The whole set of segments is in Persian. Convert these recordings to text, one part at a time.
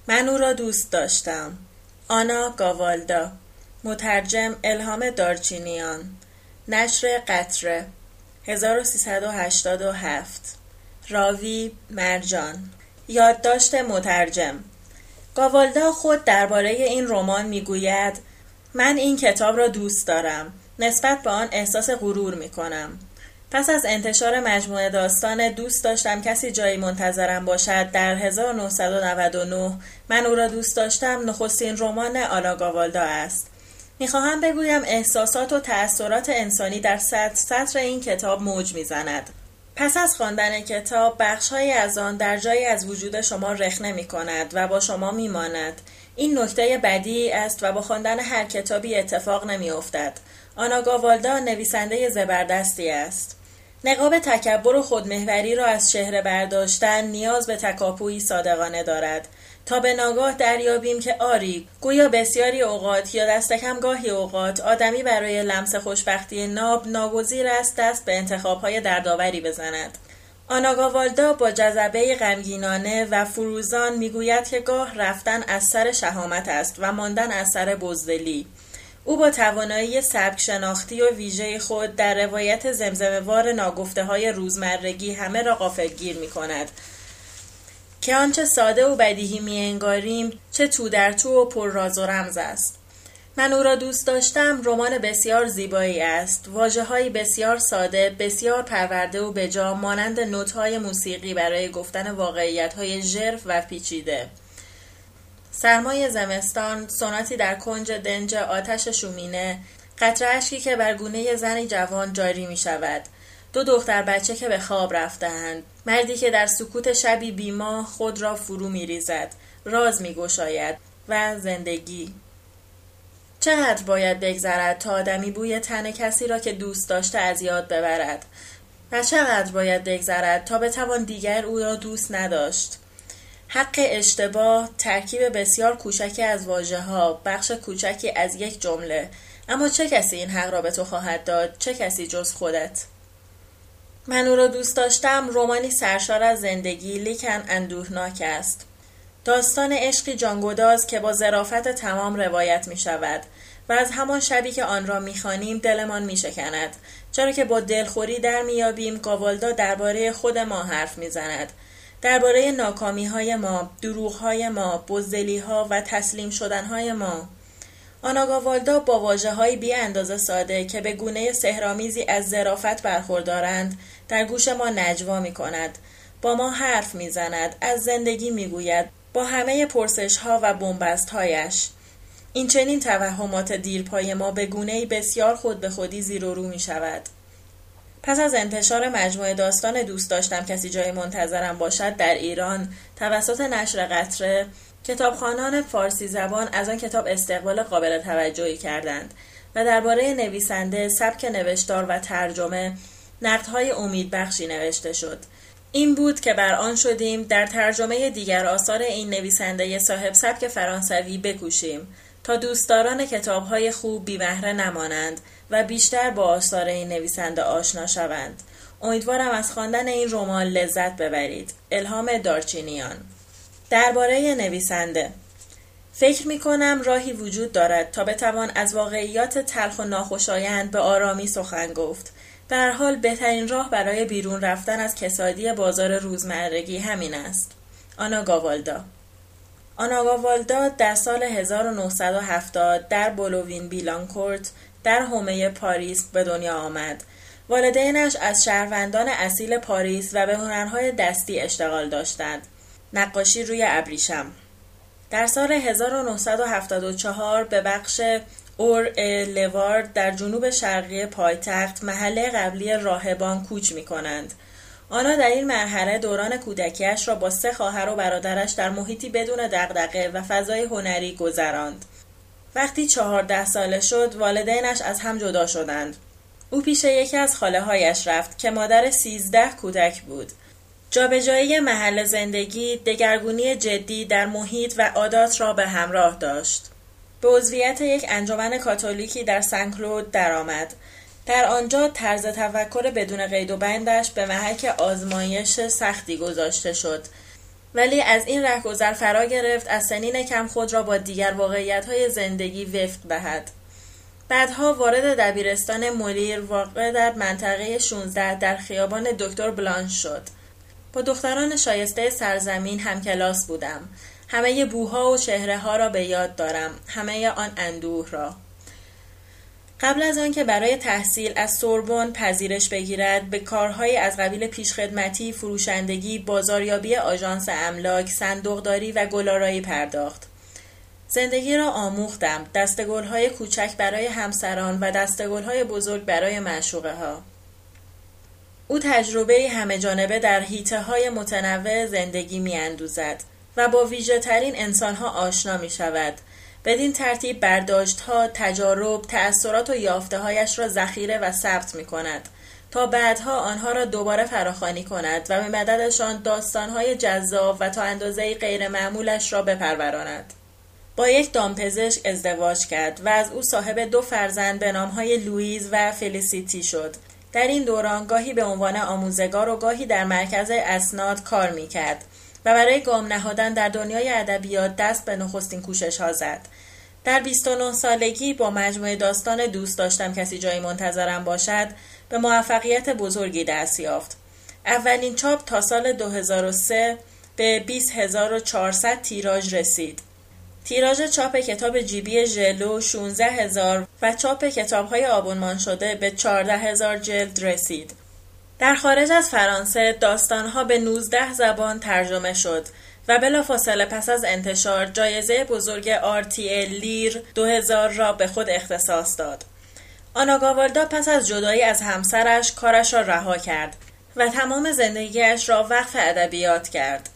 من او را دوست داشتم. آنا گاوالدا. مترجم الهام دارچینیان. نشر قطره 1387. راوی مرجان. یادداشت مترجم. گاوالدا خود درباره این رمان میگوید: من این کتاب را دوست دارم. نسبت به آن احساس غرور میکنم. پس از انتشار مجموعه داستان دوست داشتم کسی جایی منتظرم باشد در 1999 من او را دوست داشتم نخستین رمان آنا گاوالدا است. میخواهم بگویم احساسات و تأثیرات انسانی در سطر این کتاب موج میزند. پس از خواندن کتاب بخش‌هایی از آن در جایی از وجود شما رخنه می‌کند و با شما می‌ماند. این نکته بدیعی است و با خواندن هر کتابی اتفاق نمی‌افتد. آنا گاوالدا نویسنده زبردستی است. نقاب تکبر و خودمحوری را از چهره برداشتن نیاز به تکاپویی صادقانه دارد تا به ناگاه دریابیم که آری گویا بسیاری اوقات یا دست کم گاهی اوقات آدمی برای لمس خوشبختی ناب ناگزیر است دست به انتخاب‌های دردآوری بزند. آنا گاوالدا با جذبه غمگینانه و فروزان میگوید که گاه رفتن از سر شهامت است و ماندن از سر بزدلی. او با توانایی سبک شناختی و ویژه خود در روایت زمزمه‌وار ناگفته‌های روزمرگی همه را غافلگیر می‌کند که آنچه ساده و بدیهی می‌انگاریم چه تو در تو و پر راز و رمز است. من او را دوست داشتم رمان بسیار زیبایی است. واژه‌های بسیار ساده، بسیار پرورده و بجا مانند نوت‌های موسیقی برای گفتن واقعیت‌های ژرف و پیچیده. سرمای زمستان، سوناتی در کنج دنج آتش شومینه، قطره اشکی که بر گونه زنی جوان جاری می شود. 2 دختر بچه که به خواب رفته‌اند. مردی که در سکوت شبی بی‌ماه خود را فرو می ریزد. راز می گشاید. و زندگی. چقدر باید بگذرد تا آدمی بوی تن کسی را که دوست داشته از یاد ببرد؟ و چقدر باید بگذرد تا بتوان دیگر او را دوست نداشت؟ حق اشتباه، ترکیب بسیار کوچکی از واژه‌ها، بخش کوچکی از یک جمله. اما چه کسی این حق را به تو خواهد داد؟ چه کسی جز خودت؟ من او را دوست داشتم رمانی سرشار از زندگی لیکن اندوهناک است. داستان عشقی جانگداز که با ظرافت تمام روایت می شود و از همان شبی که آن را می خوانیم دلمان می شکند، چرا که با دلخوری در می یابیم گاوالدا درباره خود ما حرف می زند. درباره ناکامی‌های ما، دروغ‌های ما، بزدلی‌ها و تسلیم شدن‌های ما. آنا گاوالدا با واژه‌های بی اندازه ساده که به گونه سحرآمیزی از ظرافت برخوردارند در گوش ما نجوا می‌کند. با ما حرف می‌زند، از زندگی می‌گوید، با همه پرسش‌ها و بن‌بست‌هایش. این چنین توهمات دیرپای ما به گونه‌ای بسیار خود به خودی زیر و رو می‌شود. پس از انتشار مجموعه داستان دوست داشتم کسی جای منتظرم باشد در ایران توسط نشر قطره، کتابخوانان فارسی زبان از آن کتاب استقبال قابل توجهی کردند و درباره نویسنده، سبک نوشتار و ترجمه نقدهای امیدبخشی نوشته شد. این بود که بر آن شدیم در ترجمه دیگر آثار این نویسنده صاحب سبک فرانسوی بکوشیم تا دوستداران کتاب‌های خوب بی بهره نمانند و بیشتر با آثار این نویسنده آشنا شوند. امیدوارم از خواندن این رمان لذت ببرید. الهام دارچینیان. درباره نویسنده فکر می‌کنم راهی وجود دارد تا بتوان از واقعیات تلخ و ناخوشایند به آرامی سخن گفت. به هر حال بهترین راه برای بیرون رفتن از کسادی بازار روزمرگی همین است. آنا گاوالدا. آنا گاوالدا در سال 1970 در بولوین بیلانکورت در حومه پاریس به دنیا آمد. والدینش از شهروندان اصیل پاریس و به هنرهای دستی اشتغال داشتند. نقاشی روی ابریشم. در سال 1974 به بخش اور-لوارد در جنوب شرقی پایتخت محله قبلی راهبان کوچ می‌کنند. آنا در این مرحله دوران کودکیش را با 3 خواهر و برادرش در محیطی بدون دغدغه و فضای هنری گذراند. وقتی 14 ساله شد والدینش از هم جدا شدند. او پیش یکی از خاله‌هایش رفت که مادر 13 کودک بود. جابجایی محل زندگی دگرگونی جدی در محیط و عادات را به همراه داشت. به عضویت یک انجمن کاتولیکی در سن کلود درآمد. در آنجا طرز تفکر بدون قید و بندش به محک آزمایش سختی گذاشته شد. ولی از این رهگذر فرا گرفت از سنین کم خود را با دیگر واقعیت‌های زندگی وفق دهد. بعدها وارد دبیرستان مولیر واقع در منطقه 16 در خیابان دکتر بلانش شد. با دختران شایسته سرزمین همکلاس بودم. همه بوها و چهره ها را به یاد دارم، همه آن اندوه را. قبل از آن که برای تحصیل از سوربن پذیرش بگیرد، به کارهای از قبیل پیشخدمتی، فروشندگی، بازاریابی آژانس املاک، صندوقداری و گل‌آرایی پرداخت. زندگی را آموختم، دسته‌گل‌های کوچک برای همسران و دسته‌گل‌های بزرگ برای معشوقه ها. او تجربه همه جانبه در حیطه‌های متنوع زندگی می‌اندوزد و با ویژه ترین انسان‌ها آشنا می‌شود. بدین ترتیب برداشت‌ها، تجارب، تأثیرات و یافته‌هایش را ذخیره و ثبت می‌کند تا بعدها آنها را دوباره فراخوانی کند و به مددشان داستان‌های جذاب و تا اندازه‌ای غیرمعمولش را بپروراند. با یک دامپزشک ازدواج کرد و از او صاحب 2 فرزند به نام‌های لوئیز و فلیسیتی شد. در این دوران گاهی به عنوان آموزگار و گاهی در مرکز اسناد کار می‌کرد و برای گام نهادن در دنیای ادبیات دست به نخستین کوشش‌ها زد. در 29 سالگی با مجموعه داستان دوست داشتم کسی جایی منتظرم باشد به موفقیت بزرگی دست یافت. اولین چاپ تا سال 2003 به 20,400 تیراژ رسید. تیراژ چاپ کتاب جیبی ژلو 16,000 و چاپ کتاب‌های آبونمان شده به 14,000 جلد رسید. در خارج از فرانسه داستانها به 19 زبان ترجمه شد و بلافاصله پس از انتشار جایزه بزرگ RTL لیر 2000 را به خود اختصاص داد. آنا گاوالدا پس از جدایی از همسرش کارش را رها کرد و تمام زندگیش را وقف ادبیات کرد.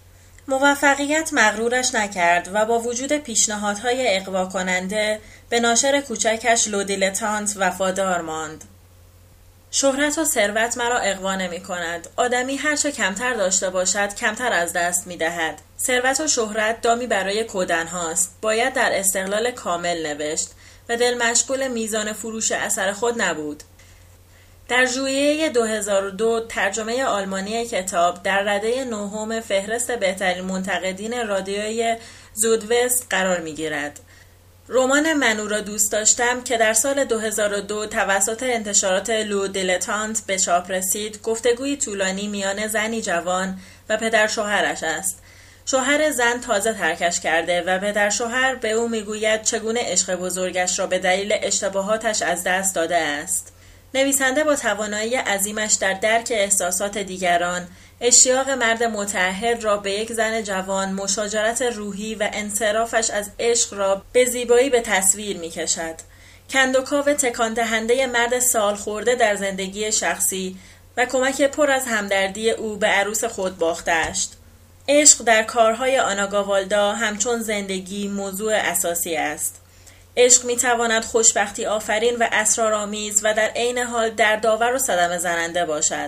موفقیت مغرورش نکرد و با وجود پیشنهادهای اغوا کننده به ناشر کوچکش لودیلتانت وفادار ماند. شهرت و ثروت مرا اغوا نمی کند. آدمی هرچه کمتر داشته باشد کمتر از دست می دهد. ثروت و شهرت دامی برای کودن هاست. باید در استقلال کامل نوشت و دل مشغول میزان فروش اثر خود نبود. در ژوئیه 2002 ترجمه آلمانی کتاب در رده 9 فهرست بهترین منتقدین رادیوی زودوست قرار می گیرد. رمان من او را دوست داشتم که در سال 2002 توسط انتشارات لو دیلتانت به چاپ رسید، گفتگوی طولانی میان زنی جوان و پدر شوهرش است. شوهر زن تازه ترکش کرده و پدر شوهر به او میگوید چگونه عشق بزرگش را به دلیل اشتباهاتش از دست داده است. نویسنده با توانایی عظیمش در درک احساسات دیگران، اشتیاق مرد متعهد را به یک زن جوان، مشاجرت روحی و انصرافش از عشق را به زیبایی به تصویر می کشد. کندوکاو تکان دهنده مرد سال خورده در زندگی شخصی و کمک پر از همدردی او به عروس خود باخته‌اش. عشق در کارهای آنا گاوالدا همچون زندگی موضوع اساسی است. عشق می تواند خوشبختی آفرین و اسرارآمیز و در عین حال دردآور و صدمه زننده باشد.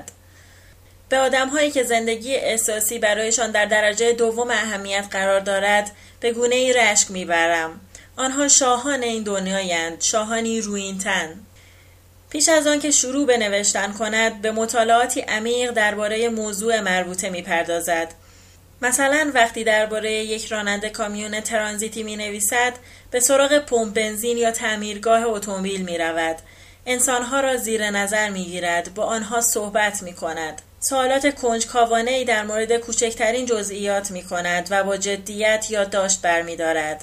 به آدم‌هایی که زندگی احساسی برایشان در درجه دوم اهمیت قرار دارد به گونه‌ای رشک می‌برم. آنها شاهان این دنیایند، شاهانی رویین‌تن. پیش از آن که شروع به نوشتن کند به مطالعاتی عمیق درباره موضوع مربوطه می‌پردازد. مثلا وقتی درباره یک راننده کامیون ترانزیتی می‌نویسد به سراغ پمپ بنزین یا تعمیرگاه اتومبیل می‌رود. انسانها را زیر نظر می‌گیرد، با آنها صحبت می‌کند. سوالات کنجکاوانه‌ای در مورد کوچکترین جزئیات می‌کند و با جدیت یادداشت برمی‌دارد.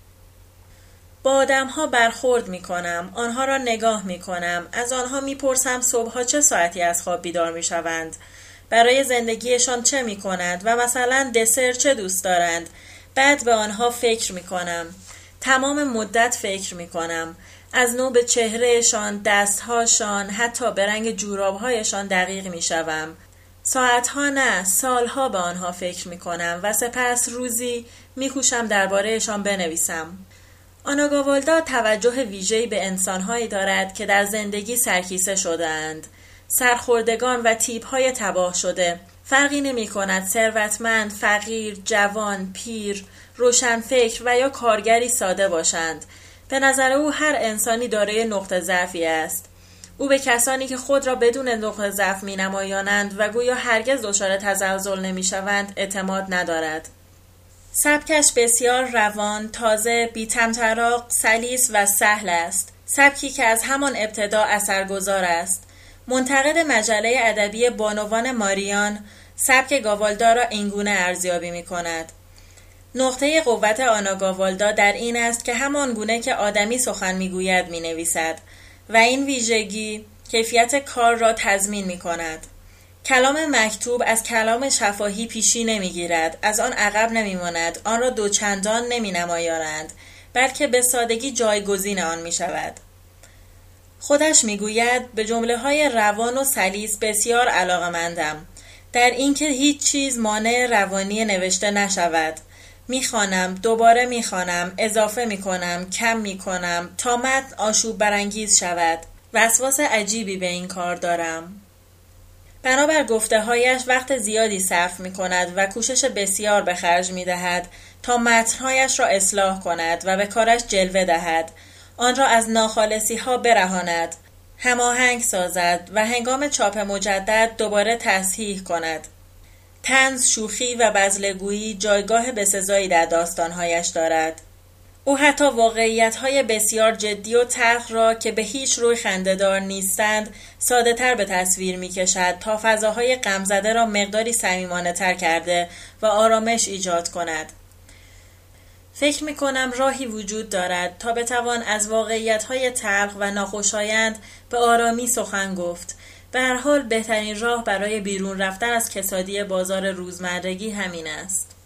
با آدم‌ها برخورد می‌کنم، آنها را نگاه می‌کنم، از آنها می‌پرسم صبح‌ها چه ساعتی از خواب بیدار می‌شوند، برای زندگیشان چه می‌کنند و مثلا دسر چه دوست دارند. بعد به آنها فکر می‌کنم. تمام مدت فکر می‌کنم. از نو به چهرهشان، دستهاشان، حتی به رنگ جوراب‌هایشان دقیق می‌شوم. ساعتها نه، سالها به آنها فکر می‌کنم و سپس روزی می‌کوشم درباره‌شان بنویسم. آنا گاوالدا توجه ویژه‌ای به انسان‌هایی دارد که در زندگی سرکیسه شده‌اند. سرخوردگان و تیپ‌های تباه شده. فرقی نمی‌کند ثروتمند، فقیر، جوان، پیر، روشنفکر و یا کارگری ساده باشند. به نظر او هر انسانی دارای نقطه ضعفی است. او به کسانی که خود را بدون نقطه ضعف می‌نمایانند و گویا هرگز دچار تزلزل نمی‌شوند اعتماد ندارد. سبکش بسیار روان، تازه، بی‌طمطراق، سلیس و سهل است. سبکی که از همان ابتدا اثرگذار است. منتقد مجله ادبی بانوان ماریان، سبک گاوالدا را اینگونه ارزیابی می‌کند: نقطه قوت آنا گاوالدا در این است که همان گونه که آدمی سخن می‌گوید می‌نویسد و این ویژگی کیفیت کار را تضمین می‌کند. کلام مکتوب از کلام شفاهی پیشی نمی‌گیرد، از آن عقب نمی‌ماند، آن را دوچندان نمی‌نمایانند، بلکه به سادگی جایگزین آن می‌شود. خودش می‌گوید به جمله‌های روان و سلیس بسیار علاقه‌مندم، در اینکه هیچ چیز مانع روانی نوشته نشود. میخوانم، دوباره میخوانم، اضافه میکنم، کم میکنم تا متن آشوب برانگیز شود. وسواس عجیبی به این کار دارم. بنابر گفته‌هایش وقت زیادی صرف میکند و کوشش بسیار به خرج میدهد تا متن‌هایش را اصلاح کند و به کارش جلوه دهد، آن را از ناخالصی‌ها برهاند، هماهنگ سازد و هنگام چاپ مجدد دوباره تصحیح کند. طنز، شوخی و بزلگویی جایگاه بسزایی در داستانهایش دارد. او حتی واقعیت‌های بسیار جدی و تلخ را که به هیچ روی خنده‌دار نیستند ساده‌تر به تصویر می‌کشد تا فضاهای غمزده را مقداری صمیمانه‌تر کرده و آرامش ایجاد کند. فکر می‌کنم راهی وجود دارد تا بتوان از واقعیت‌های تلخ و ناخوشایند به آرامی سخن گفت. به هر حال بهترین راه برای بیرون رفتن از کسادی بازار روزمرگی همین است.